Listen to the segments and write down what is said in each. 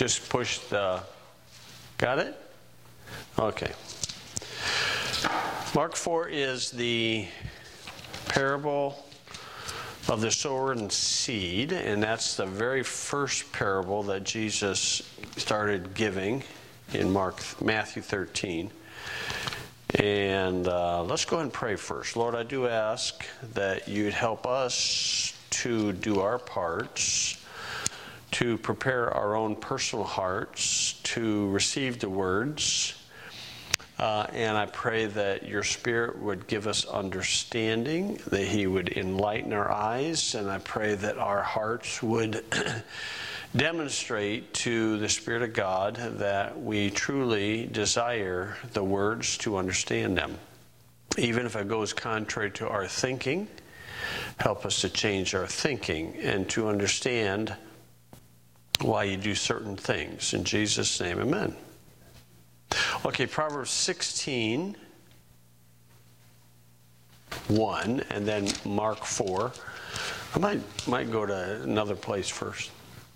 Just push the... Got it? Okay. Mark 4 is the parable of the sower and seed, and that's the very first parable that Jesus started giving in Matthew 13. And let's go ahead and pray first. Lord, I do ask that you'd help us to do our parts, to prepare our own personal hearts, to receive the words. And I pray that your Spirit would give us understanding, that he would enlighten our eyes, and I pray that our hearts would demonstrate to the Spirit of God that we truly desire the words to understand them. Even if it goes contrary to our thinking, help us to change our thinking and to understand why you do certain things. In Jesus' name, amen. Okay, Proverbs 16, 1, and then Mark 4. I might go to another place first.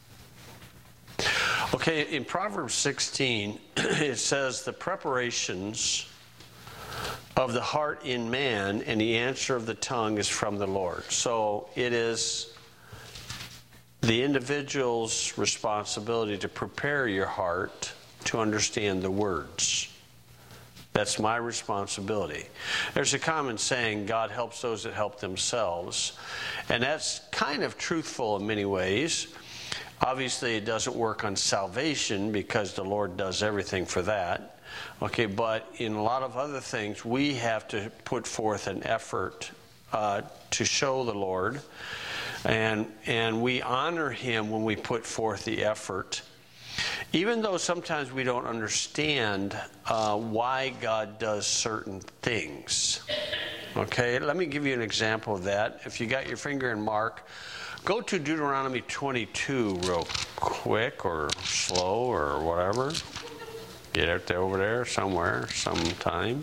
Okay, in Proverbs 16, it says, the preparations of the heart in man and the answer of the tongue is from the Lord. So it is the individual's responsibility to prepare your heart to understand the words. That's my responsibility. There's a common saying, God helps those that help themselves. And that's kind of truthful in many ways. Obviously, it doesn't work on salvation because the Lord does everything for that. Okay, but in a lot of other things, we have to put forth an effort to show the Lord. And we honor him when we put forth the effort. Even though sometimes we don't understand why God does certain things. Okay, let me give you an example of that. If you got your finger in Mark, go to Deuteronomy 22 real quick or slow or whatever. Get out there over there somewhere, sometime.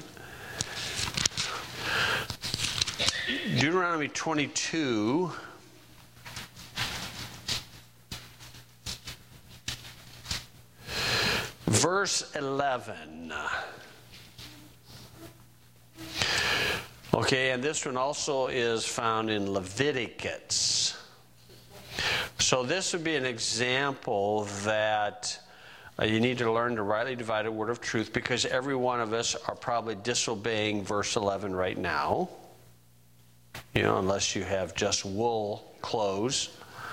Deuteronomy 22. Verse 11. Okay, and this one also is found in Leviticus. So this would be an example that you need to learn to rightly divide the word of truth, because every one of us are probably disobeying verse 11 right now. You know, unless you have just wool clothes.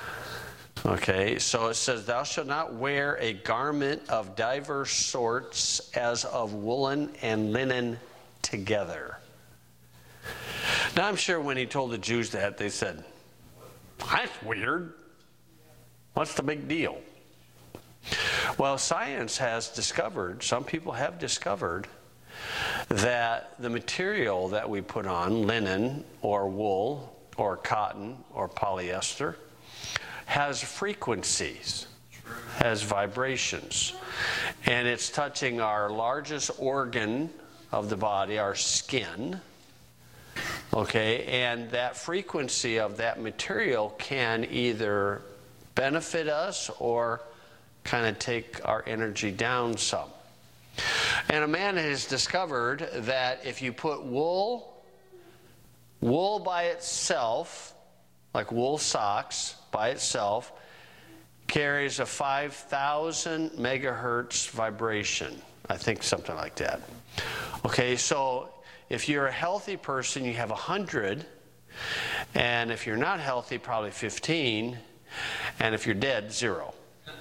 Okay, so it says, thou shalt not wear a garment of diverse sorts as of woolen and linen together. Now I'm sure when he told the Jews that, they said, that's weird. What's the big deal? Well, science has discovered, some people have discovered, that the material that we put on, linen or wool or cotton or polyester, has frequencies, has vibrations. And it's touching our largest organ of the body, our skin. Okay, and that frequency of that material can either benefit us or kind of take our energy down some. And a man has discovered that if you put wool by itself, like wool socks by itself, carries a 5,000 megahertz vibration. I think something like that. Okay, so if you're a healthy person, you have 100. And if you're not healthy, probably 15. And if you're dead, 0.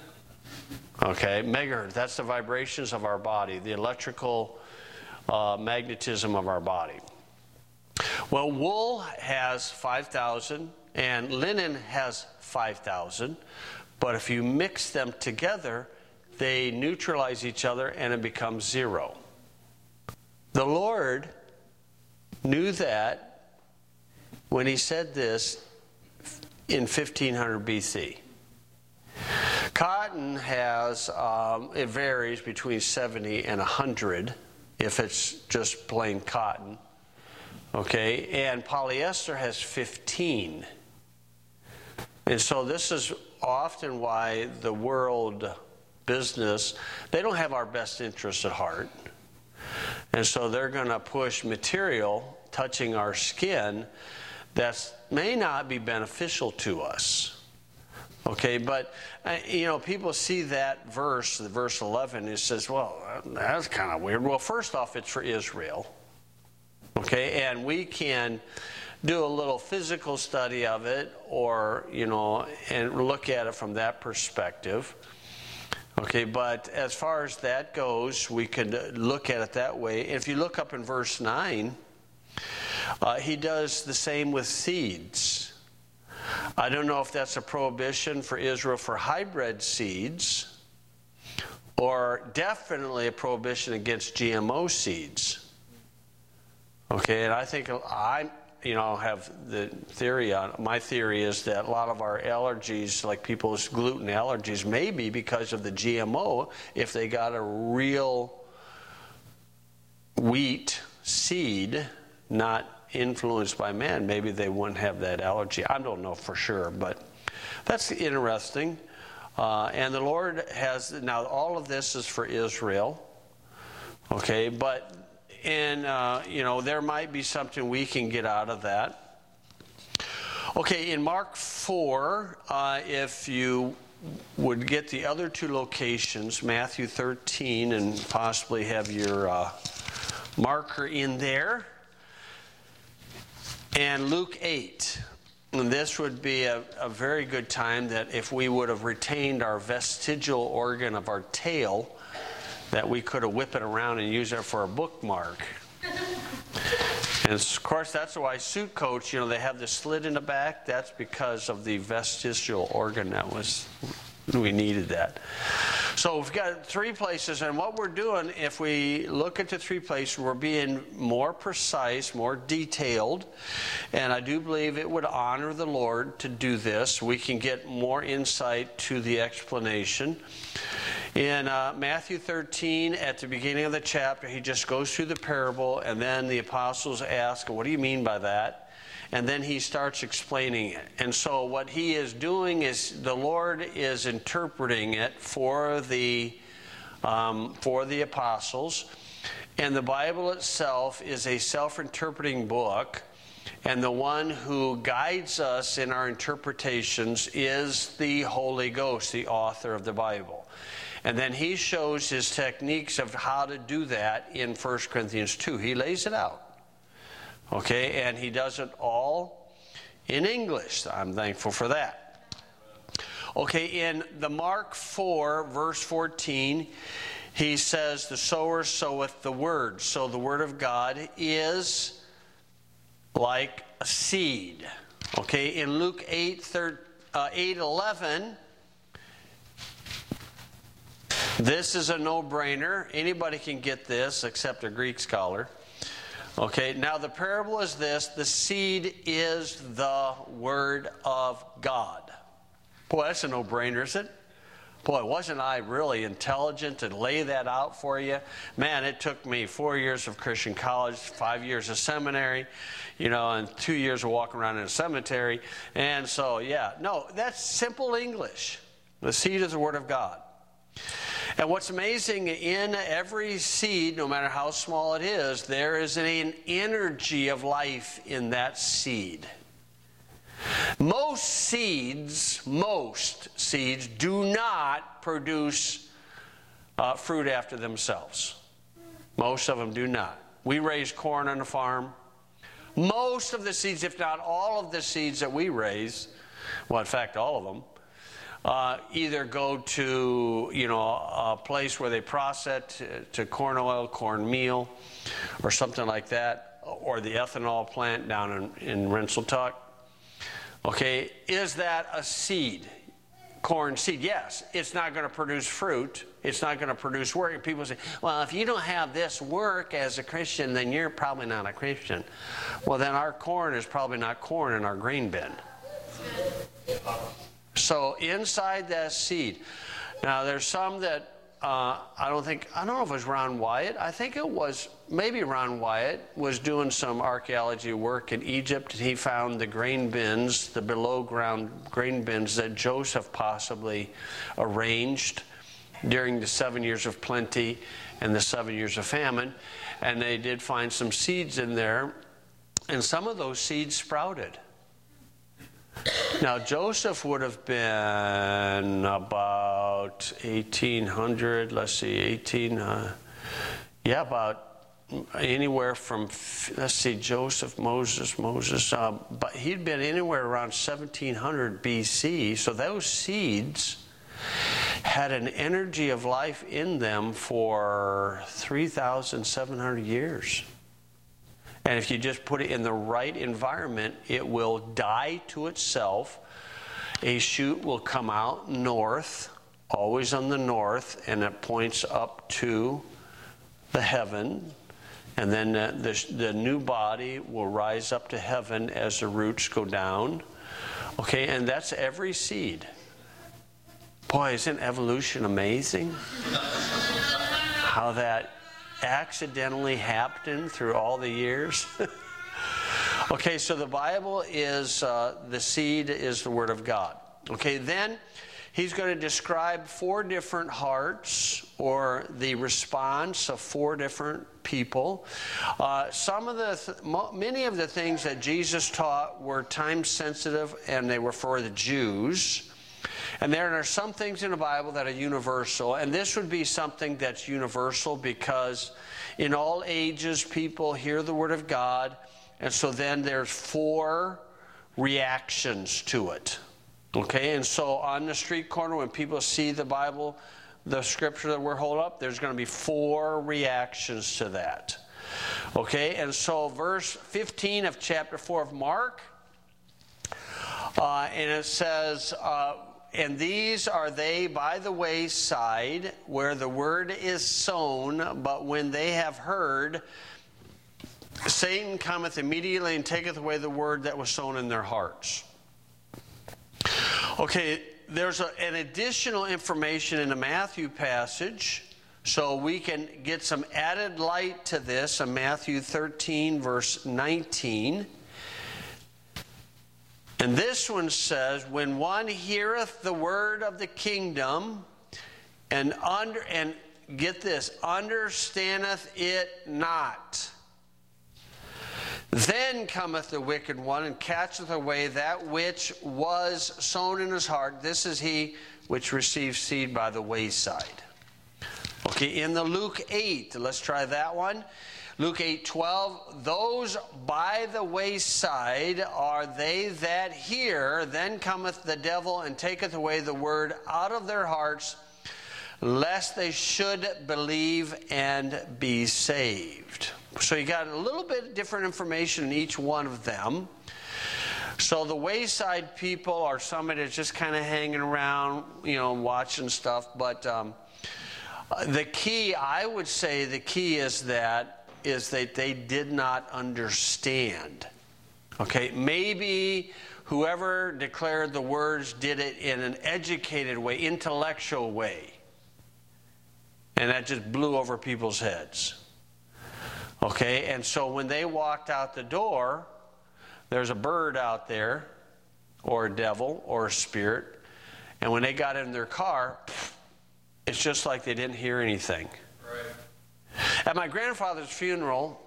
Okay, megahertz, that's the vibrations of our body, the electrical magnetism of our body. Well, wool has 5,000 and linen has 5,000, but if you mix them together, they neutralize each other and it becomes 0. The Lord knew that when he said this in 1500 BC. Cotton has, it varies between 70 and 100 if it's just plain cotton. Okay, and polyester has 15. And so this is often why the world business, they don't have our best interests at heart. And so they're going to push material touching our skin that may not be beneficial to us. Okay, but, people see that verse, verse 11, it says, well, that's kind of weird. Well, first off, it's for Israel. Okay, and we can do a little physical study of it or, and look at it from that perspective. Okay, but as far as that goes, we could look at it that way. If you look up in verse 9, he does the same with seeds. I don't know if that's a prohibition for Israel for hybrid seeds or definitely a prohibition against GMO seeds. Okay, and I think have the theory on my theory is that a lot of our allergies, like people's gluten allergies, may be because of the GMO. If they got a real wheat seed, not influenced by man, maybe they wouldn't have that allergy. I don't know for sure, but that's interesting. And the Lord has, now all of this is for Israel, okay, but there might be something we can get out of that. Okay, in Mark 4, if you would get the other two locations, Matthew 13, and possibly have your marker in there, and Luke 8. And this would be a very good time that if we would have retained our vestigial organ of our tail, that we could have whipped it around and used it for a bookmark. And of course, that's why suit coats, they have the slit in the back. That's because of the vestigial organ we needed that. So we've got three places, and what we're doing, if we look at the three places, we're being more precise, more detailed, and I do believe it would honor the Lord to do this. We can get more insight to the explanation. In Matthew 13, at the beginning of the chapter, he just goes through the parable, and then the apostles ask, what do you mean by that? And then he starts explaining it. And so what he is doing is the Lord is interpreting it for the apostles. And the Bible itself is a self-interpreting book. And the one who guides us in our interpretations is the Holy Ghost, the author of the Bible. And then he shows his techniques of how to do that in 1 Corinthians 2. He lays it out. Okay, and he does it all in English. I'm thankful for that. Okay, in the Mark 4, verse 14, he says, the sower soweth the word. So the word of God is like a seed. Okay, in Luke 8:11, this is a no-brainer. Anybody can get this except a Greek scholar. Okay, now the parable is this: the seed is the Word of God. Boy, that's a no-brainer, isn't it? Boy, wasn't I really intelligent to lay that out for you? Man, it took me 4 years of Christian college, 5 years of seminary, and 2 years of walking around in a cemetery. And so, that's simple English. The seed is the Word of God. And what's amazing, in every seed, no matter how small it is, there is an energy of life in that seed. Most seeds do not produce fruit after themselves. Most of them do not. We raise corn on the farm. Most of the seeds, if not all of the seeds that we raise, well, in fact, all of them, either go to a place where they process it to corn oil, corn meal, or something like that, or the ethanol plant down in Rensselaer. Okay, is that a seed? Corn seed? Yes. It's not going to produce fruit. It's not going to produce work. And people say, well, if you don't have this work as a Christian, then you're probably not a Christian. Well, then our corn is probably not corn in our grain bin. So inside that seed, now there's some that I don't know if it was Ron Wyatt. I think it was maybe Ron Wyatt was doing some archaeology work in Egypt, and he found the grain bins, the below ground grain bins that Joseph possibly arranged during the 7 years of plenty and the 7 years of famine. And they did find some seeds in there, and some of those seeds sprouted. Now, Joseph would have been about 1800, let's see, about anywhere from, let's see, Joseph, Moses, but he'd been anywhere around 1700 BC, so those seeds had an energy of life in them for 3,700 years. And if you just put it in the right environment, it will die to itself. A shoot will come out north, always on the north, and it points up to the heaven. And then the new body will rise up to heaven as the roots go down. Okay, and that's every seed. Boy, isn't evolution amazing? How that accidentally happened through all the years. Okay, so the Bible is, the seed is the Word of God. Okay, then he's going to describe 4 different hearts, or the response of 4 different people. Many of the things that Jesus taught were time sensitive, and they were for the Jews. And there are some things in the Bible that are universal, and this would be something that's universal because in all ages people hear the Word of God, and so then there's 4 reactions to it. Okay, and so on the street corner when people see the Bible, the scripture that we're holding up, there's going to be 4 reactions to that. Okay, and so verse 15 of chapter 4 of Mark, and it says, and these are they by the wayside, where the word is sown, but when they have heard, Satan cometh immediately and taketh away the word that was sown in their hearts. Okay, there's an additional information in the Matthew passage, so we can get some added light to this in Matthew 13, verse 19. And this one says, when one heareth the word of the kingdom, and get this, understandeth it not, then cometh the wicked one, and catcheth away that which was sown in his heart. This is he which receives seed by the wayside. Okay, in the Luke 8, let's try that one. Luke 8:12, those by the wayside are they that hear, then cometh the devil and taketh away the word out of their hearts, lest they should believe and be saved. So you got a little bit different information in each one of them. So the wayside people are somebody that's just kind of hanging around, watching stuff. But the key, I would say the key is that they did not understand. Okay, maybe whoever declared the words did it in an educated way, intellectual way. And that just blew over people's heads. Okay, and so when they walked out the door, there's a bird out there, or a devil, or a spirit. And when they got in their car, it's just like they didn't hear anything. Right. At my grandfather's funeral,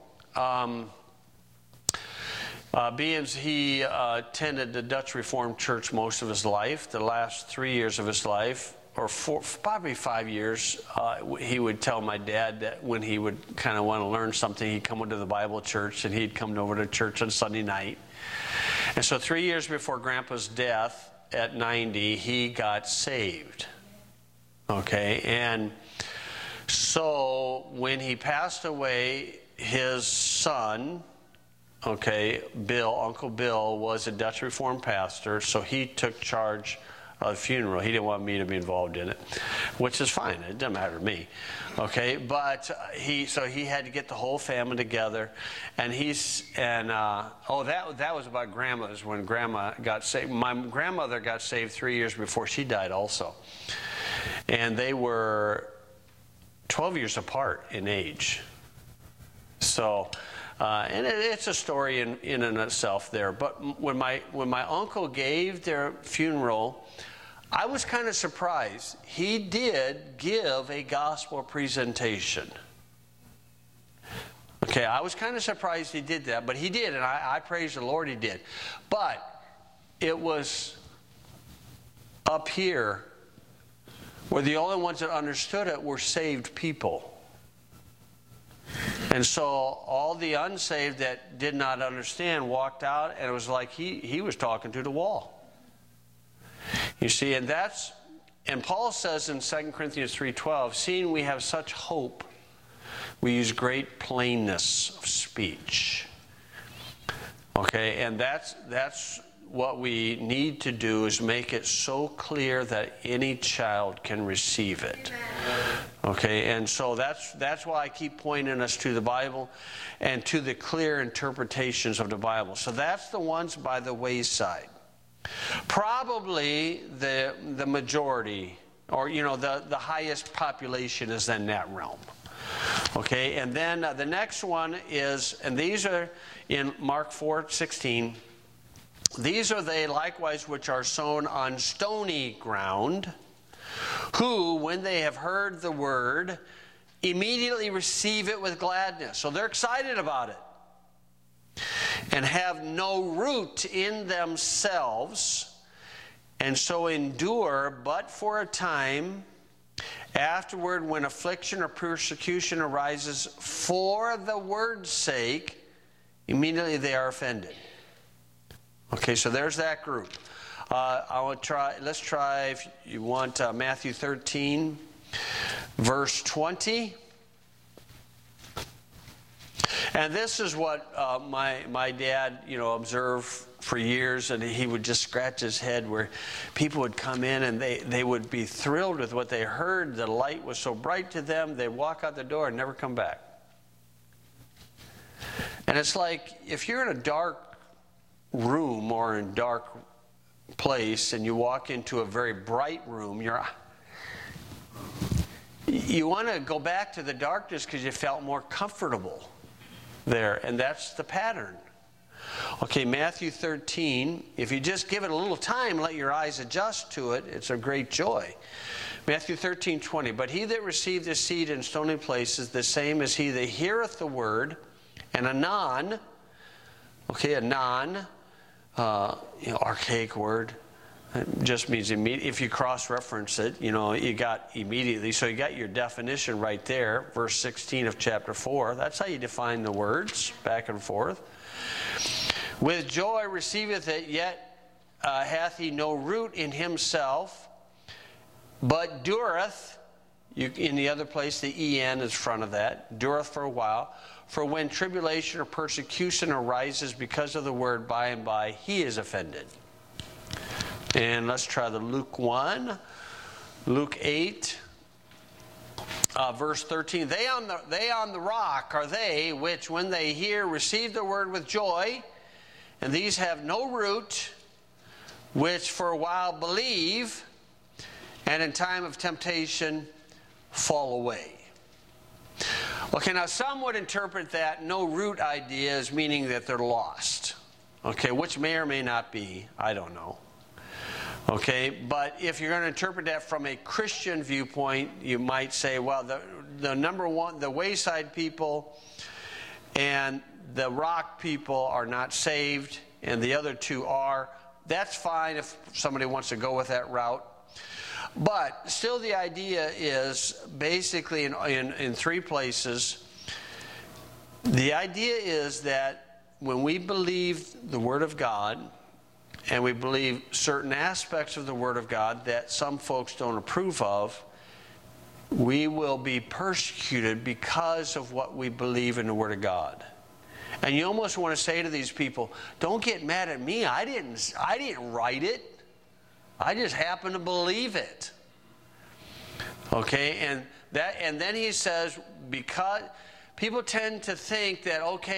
being he attended the Dutch Reformed Church most of his life, the last 3 years of his life, or probably 5 years, he would tell my dad that when he would kind of want to learn something, he'd come into the Bible church, and he'd come over to church on Sunday night. And so 3 years before Grandpa's death at 90, he got saved. Okay, and so when he passed away, his son, Bill, Uncle Bill, was a Dutch Reformed pastor, so he took charge of the funeral. He didn't want me to be involved in it, which is fine. It doesn't matter to me. Okay, but he had to get the whole family together, and that was about Grandma's, when Grandma got saved. My grandmother got saved 3 years before she died also, and they were 12 years apart in age. So, and it's a story in and itself there. But when my uncle gave their funeral, I was kind of surprised. He did give a gospel presentation. Okay, I was kind of surprised he did that, but he did, and I praise the Lord he did. But it was up here where the only ones that understood it were saved people. And so all the unsaved that did not understand walked out, and it was like he was talking to the wall. You see, and Paul says in 2 Corinthians 3:12, seeing we have such hope, we use great plainness of speech. Okay, and that's what we need to do, is make it so clear that any child can receive it. Okay, and so that's why I keep pointing us to the Bible and to the clear interpretations of the Bible. So that's the ones by the wayside. Probably the majority, or the highest population is in that realm. Okay, and then the next one is, and these are in Mark 4:16. These are they likewise which are sown on stony ground, who, when they have heard the word, immediately receive it with gladness. So they're excited about it. And have no root in themselves, and so endure but for a time. Afterward, when affliction or persecution arises for the word's sake, immediately they are offended. Okay, so there's that group. Let's try, if you want, Matthew 13, verse 20. And this is what my dad, observed for years, and he would just scratch his head where people would come in and they would be thrilled with what they heard. The light was so bright to them, they'd walk out the door and never come back. And it's like, if you're in a dark room or in a dark place and you walk into a very bright room, you want to go back to the darkness because you felt more comfortable there, and that's the pattern. Okay, Matthew 13, if you just give it a little time, let your eyes adjust to it, it's a great joy. Matthew 13:20, but he that received the seed in stony places, the same is he that heareth the word, and anon, archaic word, it just means immediate. If you cross-reference it, you got immediately. So you got your definition right there, verse 16 of chapter 4. That's how you define the words, back and forth. With joy receiveth it, yet hath he no root in himself, but dureth, in the other place the en is front of that, dureth for a while. For when tribulation or persecution arises because of the word, by and by he is offended. And let's try the Luke 1. Luke 8, verse 13. They on the rock are they which, when they hear, receive the word with joy, and these have no root, which for a while believe, and in time of temptation fall away. Okay, now some would interpret that no root idea as meaning that they're lost. Okay, which may or may not be, I don't know. Okay, but if you're going to interpret that from a Christian viewpoint, you might say, well, the number one, the wayside people and the rock people are not saved, and the other two are. That's fine if somebody wants to go with that route. But still, the idea is basically in three places. The idea is that when we believe the Word of God, and we believe certain aspects of the Word of God that some folks don't approve of, we will be persecuted because of what we believe in the Word of God. And you almost want to say to these people, don't get mad at me. I didn't write it. I just happen to believe it. Okay, and then he says, because people tend to think that,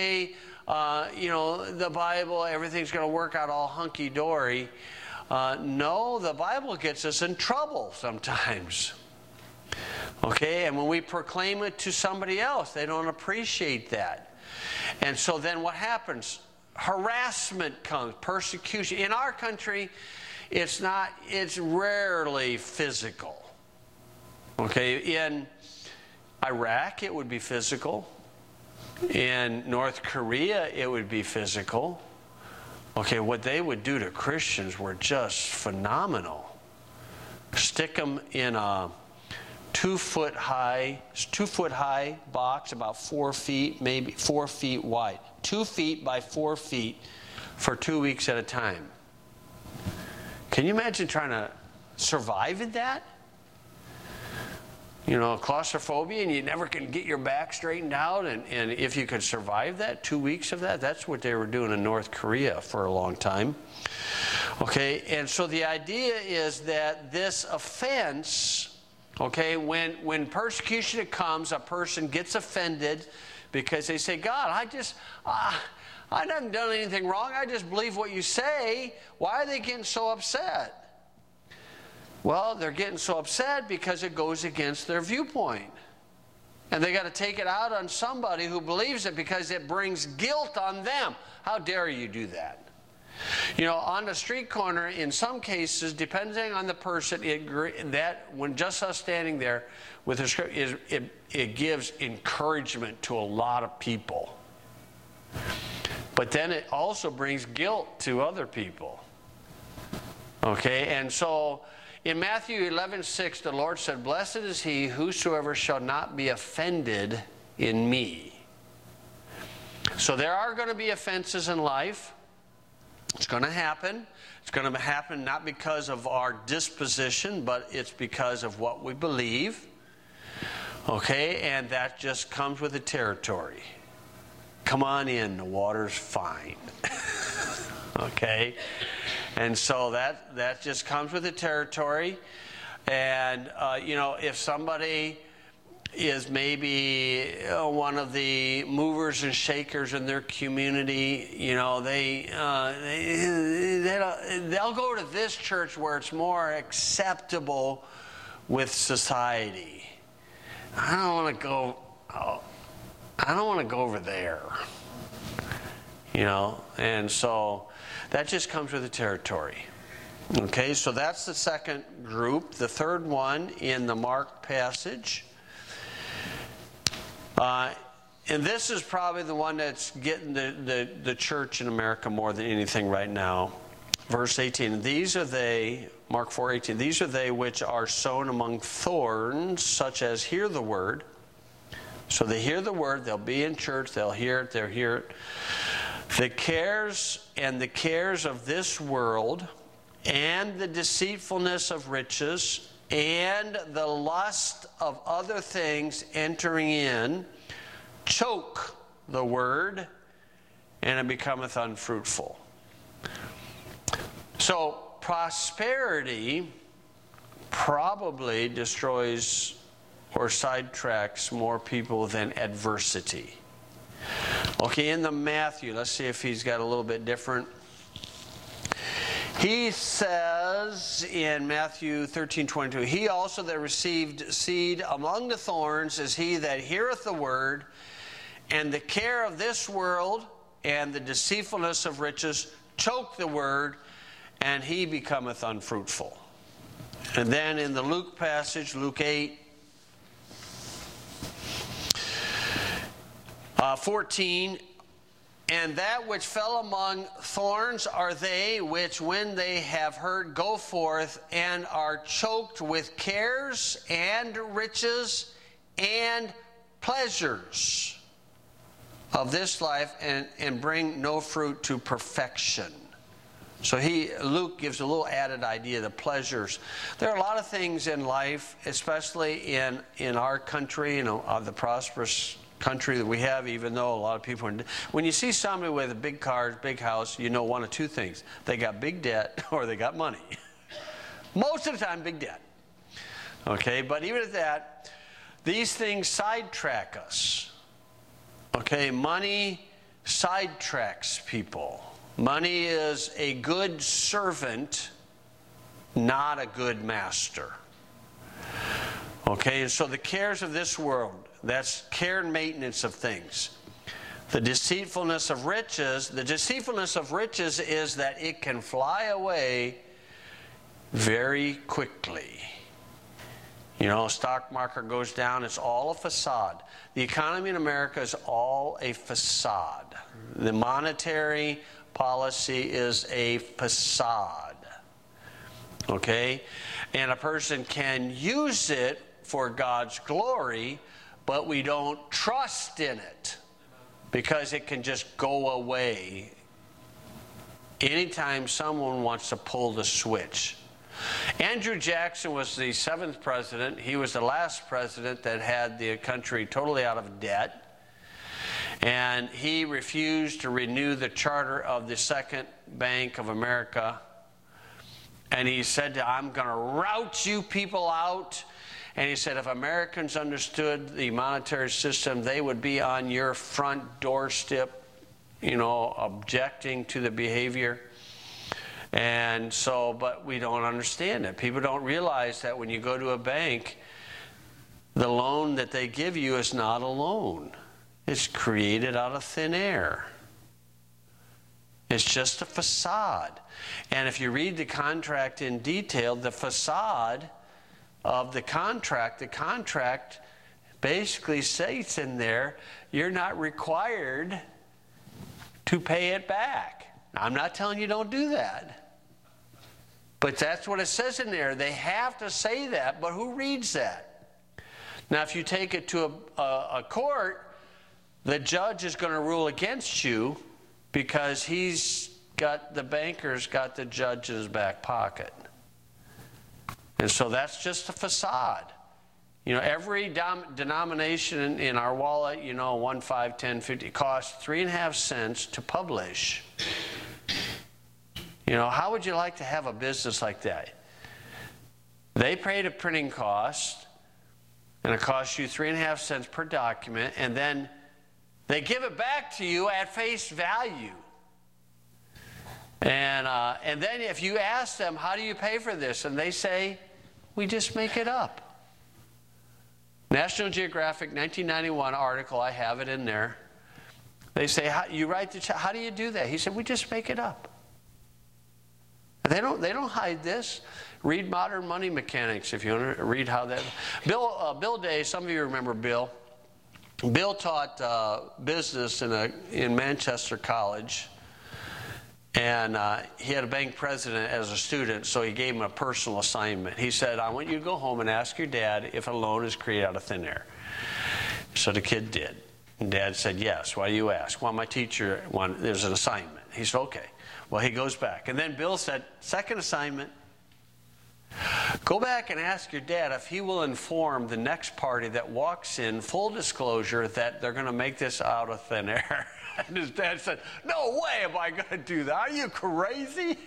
the Bible, everything's going to work out all hunky-dory. No, the Bible gets us in trouble sometimes. Okay, and when we proclaim it to somebody else, they don't appreciate that. And so then what happens? Harassment comes, persecution. In our country, it's rarely physical. Okay, in Iraq it would be physical. In North Korea it would be physical. Okay, what they would do to Christians were just phenomenal. Stick them in a 2 foot high box, about 4 feet, maybe 4 feet wide. 2 feet by 4 feet for 2 weeks at a time. Can you imagine trying to survive in that? You know, claustrophobia, and you never can get your back straightened out. And if you could survive that, 2 weeks of that, that's what they were doing in North Korea for a long time. Okay, and so the idea is that this offense, okay, when persecution comes, a person gets offended because they say, God, I haven't done anything wrong. I just believe what you say. Why are they getting so upset? Well, they're getting so upset because it goes against their viewpoint. And they got to take it out on somebody who believes it because it brings guilt on them. How dare you do that? You know, on the street corner, in some cases, depending on the person, when just us standing there with the script, it gives encouragement to a lot of people. But then it also brings guilt to other people. Okay, and so in Matthew 11:6, the Lord said, "Blessed is he whosoever shall not be offended in me." So there are going to be offenses in life. It's going to happen. It's going to happen not because of our disposition, but it's because of what we believe. Okay, and that just comes with the territory. Come on in, the water's fine. Okay? And so that just comes with the territory. And, you know, if somebody is maybe one of the movers and shakers in their community, you know, they'll go to this church where it's more acceptable with society. I don't want to go over there. You know, and so that just comes with the territory. Okay, so that's the second group. The third one in the Mark passage. And this is probably the one that's getting the church in America more than anything right now. Verse 18, these are they, Mark 4:18, these are they which are sown among thorns, such as hear the word. So they hear the word, they'll be in church, they'll hear it. The cares of this world, and the deceitfulness of riches, and the lust of other things entering in, choke the word, and it becometh unfruitful. So prosperity probably destroys or sidetracks more people than adversity. Okay, in the Matthew, let's see if he's got a little bit different. He says in Matthew 13:22, he also that received seed among the thorns is he that heareth the word, and the care of this world and the deceitfulness of riches choke the word, and he becometh unfruitful. And then in the Luke passage, Luke 8:14, and that which fell among thorns are they which, when they have heard, go forth and are choked with cares and riches and pleasures of this life, and bring no fruit to perfection. So Luke gives a little added idea, the pleasures. There are a lot of things in life, especially in our country, you know, the prosperous country that we have, even though a lot of people when you see somebody with a big car, big house, you know one of two things: they got big debt or they got money. Most of the time, big debt. Okay, but even at that, these things sidetrack us. Okay, money sidetracks people. Money is a good servant, not a good master. Okay, and so the cares of this world, that's care and maintenance of things. The deceitfulness of riches is that it can fly away very quickly. You know, stock market goes down, it's all a facade. The economy in America is all a facade. The monetary policy is a facade. Okay? And a person can use it for God's glory, but we don't trust in it because it can just go away anytime someone wants to pull the switch. Andrew Jackson was the 7th president. He was the last president that had the country totally out of debt. And he refused to renew the charter of the Second Bank of America. And he said, I'm going to rout you people out. And he said, if Americans understood the monetary system, they would be on your front doorstep, you know, objecting to the behavior. And so, but we don't understand it. People don't realize that when you go to a bank, the loan that they give you is not a loan. It's created out of thin air. It's just a facade. And if you read the contract in detail, the facade of the contract basically states in there, you're not required to pay it back. Now, I'm not telling you don't do that. But that's what it says in there. They have to say that, but who reads that? Now, if you take it to a court, the judge is going to rule against you because the banker's got the judge in his back pocket. And so that's just a facade. You know, every denomination in our wallet, you know, 1, 5, 10, 50, costs 3.5 cents to publish. You know, how would you like to have a business like that? They paid a printing cost, and it costs you 3.5 cents per document, and then they give it back to you at face value. And then if you ask them, how do you pay for this? And they say, we just make it up. National Geographic 1991 article, I have it in there. They say, you write the check, how do you do that? He said, we just make it up. They don't hide this. Read Modern Money Mechanics if you want to read how that. Bill Day, some of you remember Bill. Bill taught business in Manchester College, and he had a bank president as a student, so he gave him a personal assignment. He said, I want you to go home and ask your dad if a loan is created out of thin air. So the kid did. And Dad said, yes. Why do you ask? Well, my teacher wanted, there's an assignment. He said, okay. Well, he goes back. And then Bill said, second assignment, go back and ask your dad if he will inform the next party that walks in, full disclosure, that they're going to make this out of thin air. And his dad said, no way am I going to do that. Are you crazy?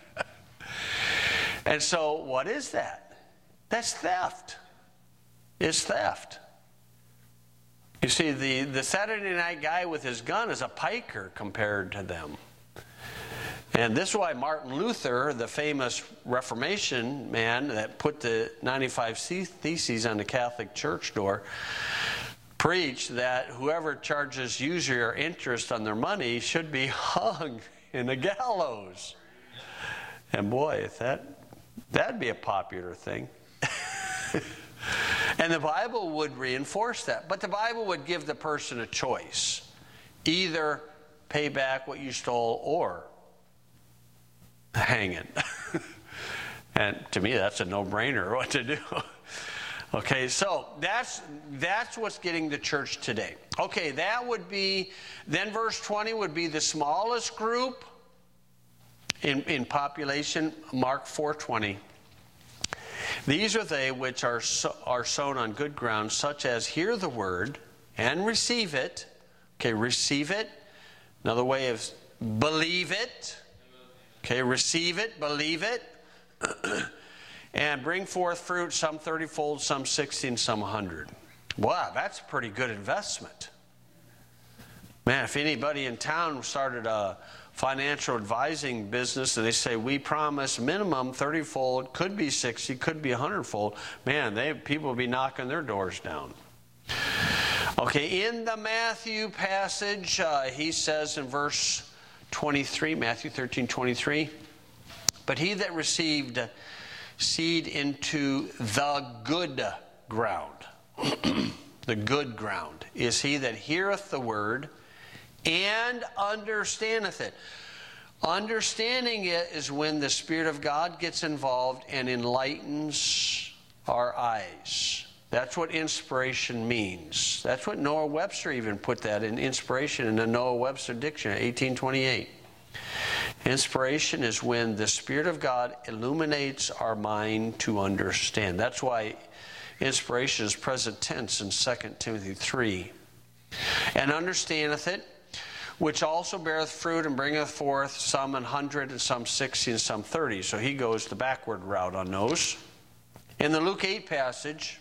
And so what is that? That's theft. It's theft. You see, the Saturday night guy with his gun is a piker compared to them. And this is why Martin Luther, the famous Reformation man that put the 95 Theses on the Catholic Church door, preached that whoever charges usury or interest on their money should be hung in the gallows. And boy, that'd be a popular thing. And the Bible would reinforce that. But the Bible would give the person a choice. Either pay back what you stole or hang it. And to me, that's a no-brainer what to do. Okay, so that's what's getting the church today. Okay, that would be, then verse 20 would be the smallest group in population, Mark 4:20. These are they which are sown on good ground, such as hear the word and receive it. Okay, receive it. Another way of believe it. Okay, receive it, believe it. And bring forth fruit, some 30-fold, some 60, and some 100. Wow, that's a pretty good investment. Man, if anybody in town started a financial advising business and they say, we promise minimum 30-fold, could be 60, could be 100-fold, man, people will be knocking their doors down. Okay, in the Matthew passage, he says in verse 23, Matthew 13:23, but he that received seed into the good ground. The good ground is he that heareth the word and understandeth it. Understanding it is when the Spirit of God gets involved and enlightens our eyes. That's what inspiration means. That's what Noah Webster even put that in inspiration in the Noah Webster Dictionary, 1828. Inspiration is when the Spirit of God illuminates our mind to understand. That's why inspiration is present tense in 2 Timothy 3. And understandeth it, which also beareth fruit and bringeth forth some 100 and some 60 and some 30. So he goes the backward route on those. In the Luke 8 passage,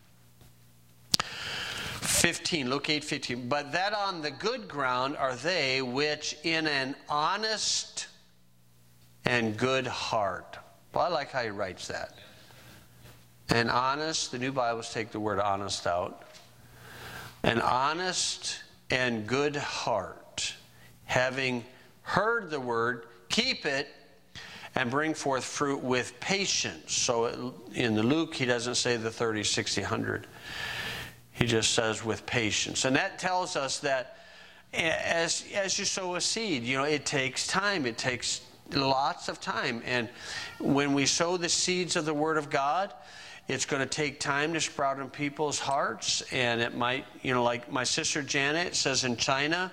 15, Luke 8:15. But that on the good ground are they which in an honest and good heart. Well, I like how he writes that. An honest, the New Bibles take the word honest out. An honest and good heart, having heard the word, keep it, and bring forth fruit with patience. So in the Luke, he doesn't say the 30, 60, 100. He just says with patience. And that tells us that as you sow a seed, it takes time. It takes lots of time. And when we sow the seeds of the Word of God, it's going to take time to sprout in people's hearts. And it might, like my sister Janet says in China,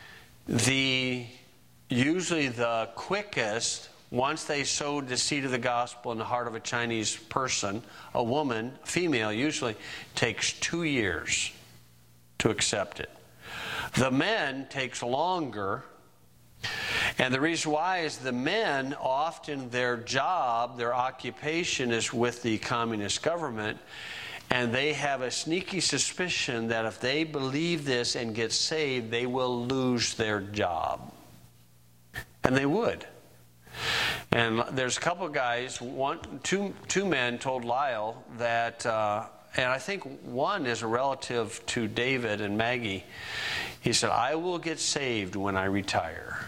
usually the quickest, once they sowed the seed of the gospel in the heart of a Chinese person, a woman, a female usually, takes 2 years to accept it. The men takes longer. And the reason why is the men, often their job, their occupation is with the communist government, and they have a sneaky suspicion that if they believe this and get saved, they will lose their job. And they would. And there's a couple of guys, two men told Lyle that, and I think one is a relative to David and Maggie. He said, I will get saved when I retire.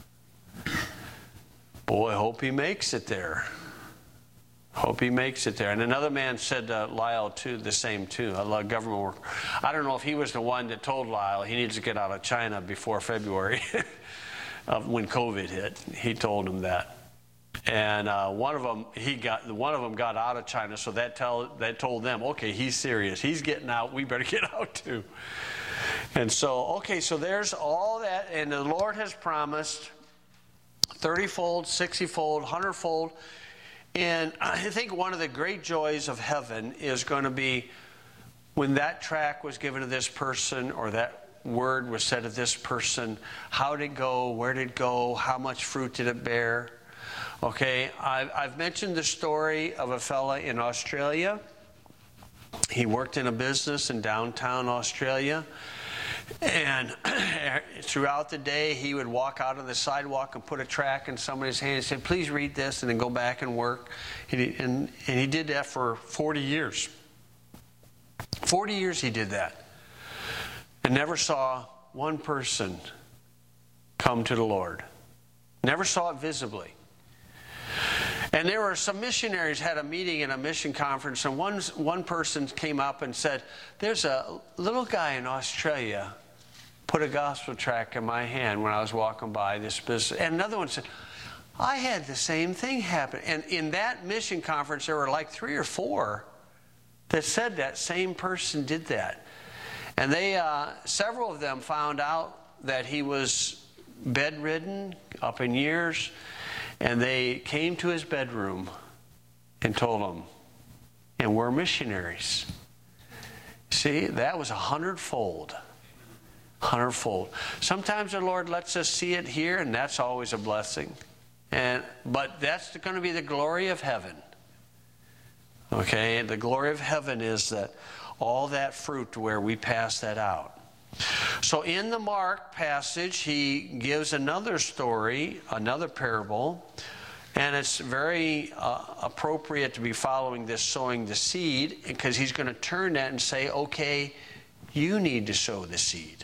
Boy, hope he makes it there. Hope he makes it there. And another man said to Lyle, too, the same, too. I love government work. I don't know if he was the one that told Lyle he needs to get out of China before February when COVID hit. He told him that. And one of them got out of China, so that told them, okay, he's serious. He's getting out. We better get out, too. And so, so there's all that. And the Lord has promised 30-fold, 60-fold, 100-fold. And I think one of the great joys of heaven is going to be when that tract was given to this person or that word was said to this person, how did it go, where did it go, how much fruit did it bear? Okay, I've mentioned the story of a fella in Australia. He worked in a business in downtown Australia. And throughout the day, he would walk out on the sidewalk and put a tract in somebody's hand and say, please read this, and then go back and work. And he did that for 40 years. 40 years he did that. And never saw one person come to the Lord. Never saw it visibly. And there were some missionaries had a meeting in a mission conference, and one person came up and said, there's a little guy in Australia put a gospel tract in my hand when I was walking by this business. And another one said, I had the same thing happen. And in that mission conference, there were like 3 or 4 that said that same person did that. And they, several of them found out that he was bedridden, up in years. And they came to his bedroom and told him, and we're missionaries. See, that was 100-fold. 100-fold. Sometimes the Lord lets us see it here, and that's always a blessing. But that's going to be the glory of heaven. Okay, and the glory of heaven is that all that fruit where we pass that out. So in the Mark passage, he gives another story, another parable, and it's very appropriate to be following this sowing the seed, because he's going to turn that and say, okay, you need to sow the seed.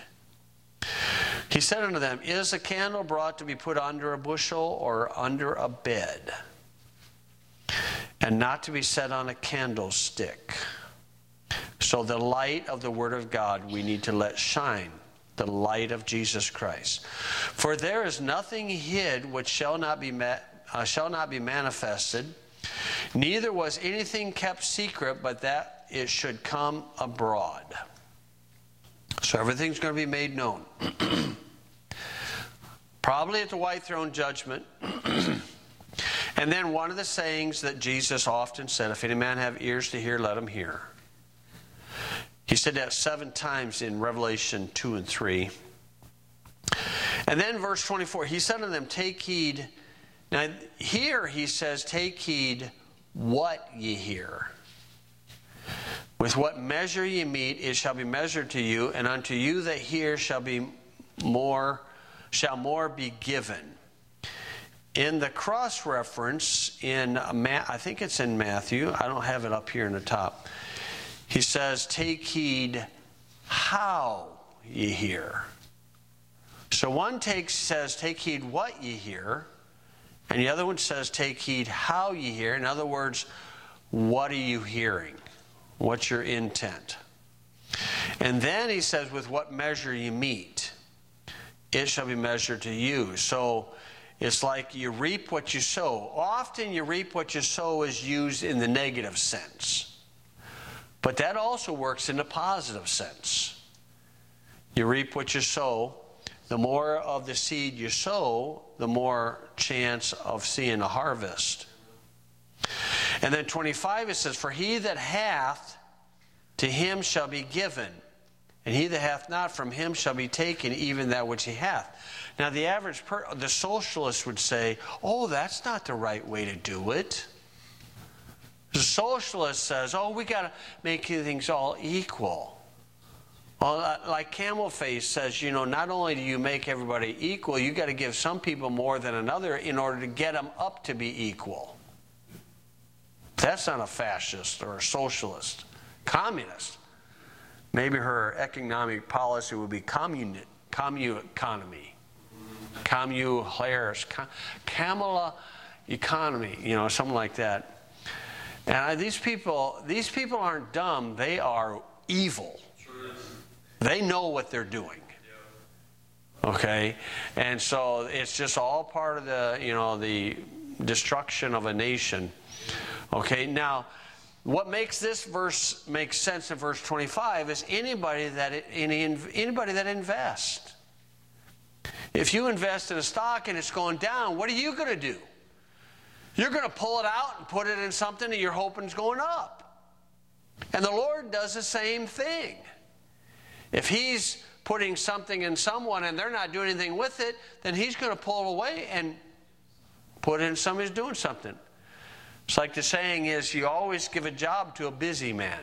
He said unto them, is a candle brought to be put under a bushel or under a bed? and not to be set on a candlestick. So the light of the Word of God we need to let shine, the light of Jesus Christ. For there is nothing hid which shall not be manifested, neither was anything kept secret, but that it should come abroad. So everything's going to be made known. Probably at the white throne judgment. And then one of the sayings that Jesus often said, if any man have ears to hear, let him hear. He said that 7 times in Revelation 2 and 3. And then verse 24, he said unto them, take heed. Now here he says, take heed what ye hear. With what measure ye meet, it shall be measured to you, and unto you that hear shall more be given. In the cross-reference, I think it's in Matthew, I don't have it up here in the top, he says, take heed how ye hear. So one says, take heed what ye hear, and the other one says, take heed how ye hear. In other words, what are you hearing? What's your intent? And then he says, with what measure you meet, it shall be measured to you. So it's like you reap what you sow. Often you reap what you sow is used in the negative sense. But that also works in the positive sense. You reap what you sow. The more of the seed you sow, the more chance of seeing a harvest. And then 25 it says, for he that hath, to him shall be given, and he that hath not, from him shall be taken even that which he hath. Now the socialist would say, oh, that's not the right way to do it. The socialist says, oh, we got to make things all equal. Well, like Camel Face says, not only do you make everybody equal, you got to give some people more than another in order to get them up to be equal. That's not a fascist or a socialist. Communist. Maybe her economic policy would be commune economy. Harris. Kamala economy. Something like that. And these people aren't dumb. They are evil. They know what they're doing. Okay? And so it's just all part of the destruction of a nation. Okay? Now, what makes this verse make sense in verse 25 is anybody that invests. If you invest in a stock and it's going down, what are you going to do? You're going to pull it out and put it in something that you're hoping is going up. And the Lord does the same thing. If He's putting something in someone and they're not doing anything with it, then He's going to pull it away and put it in somebody who's doing something. It's like the saying is, you always give a job to a busy man.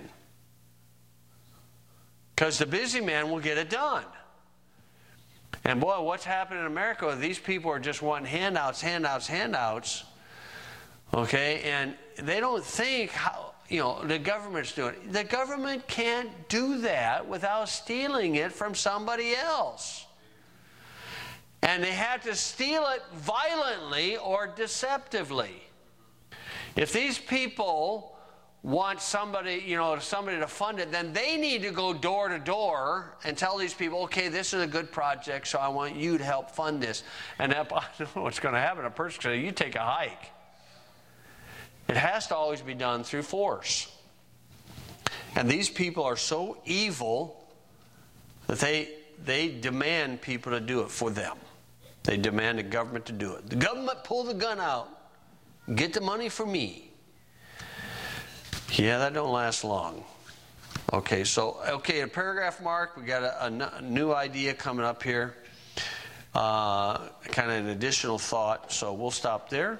Because the busy man will get it done. And boy, what's happening in America, these people are just wanting handouts. Okay, and they don't think how, the government's doing it. The government can't do that without stealing it from somebody else. And they have to steal it violently or deceptively. If these people want somebody to fund it, then they need to go door to door and tell these people, okay, this is a good project, so I want you to help fund this. And I don't know what's going to happen. A person says, you take a hike. It has to always be done through force. And these people are so evil that they demand people to do it for them. They demand the government to do it. The government pull the gun out. Get the money for me. Yeah, that don't last long. Okay, a paragraph mark. We got a new idea coming up here. Kind of an additional thought. So we'll stop there.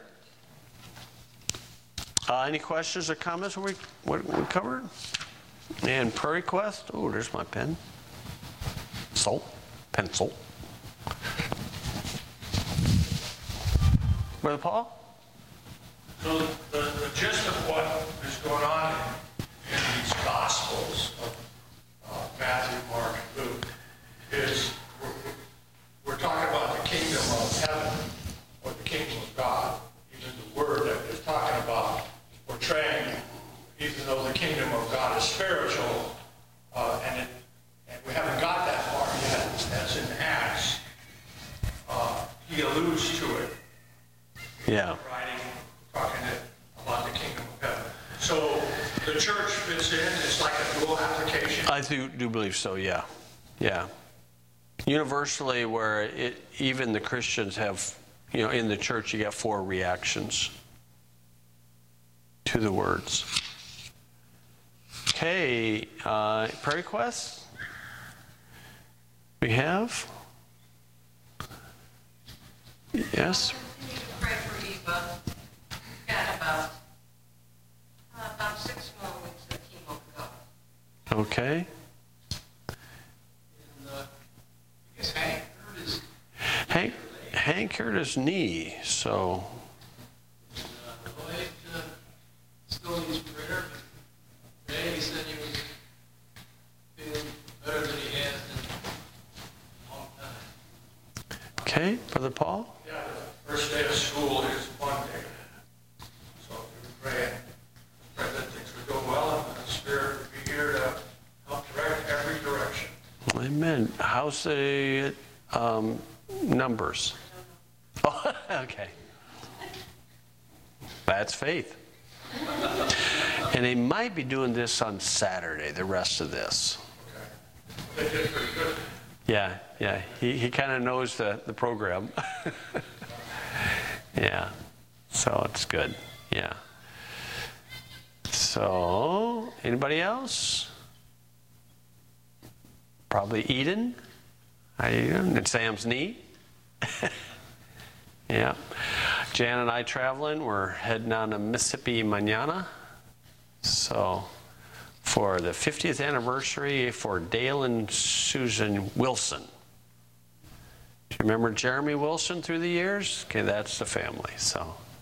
Any questions or comments we covered? And prayer request. Oh, there's my pen. Pencil. Brother Paul? So the gist of what is going on in these Gospels of Matthew, Mark, and Luke is we're talking about the kingdom of heaven or the kingdom of God. Even the word that is talking about portraying even though the kingdom of God is spiritual, and we haven't got that far yet, as in Acts, he alludes to it. Yeah. Writing, talking about the kingdom of heaven. So the church fits in. It's like a dual application. I do believe so. Yeah. Yeah. Universally, where even the Christians have, in the church, you get 4 reactions to the words. Okay, prayer requests? We have? Yes? We need to pray for Eva. We've got about 6 more weeks of chemo to go. Okay. And I guess Hank hurt his knee, so. Lloyd still needs prayer, but Ray said he was feeling better than he has in a long time. Okay, Brother Paul? Yeah, the first day of school is Monday. So we pray that things would go well and the Spirit would be here to help direct every direction. Amen. How's the numbers? Oh, okay. That's faith. And they might be doing this on Saturday, the rest of this. Okay. They did pretty good. Yeah. He kind of knows the program. Yeah. So it's good. Yeah. So, anybody else? Probably Eden. How you doing? And Sam's knee. Yeah. Jan and I traveling. We're heading on to Mississippi mañana. So, for the 50th anniversary for Dale and Susan Wilson. Do you remember Jeremy Wilson through the years? Okay, that's the family. So,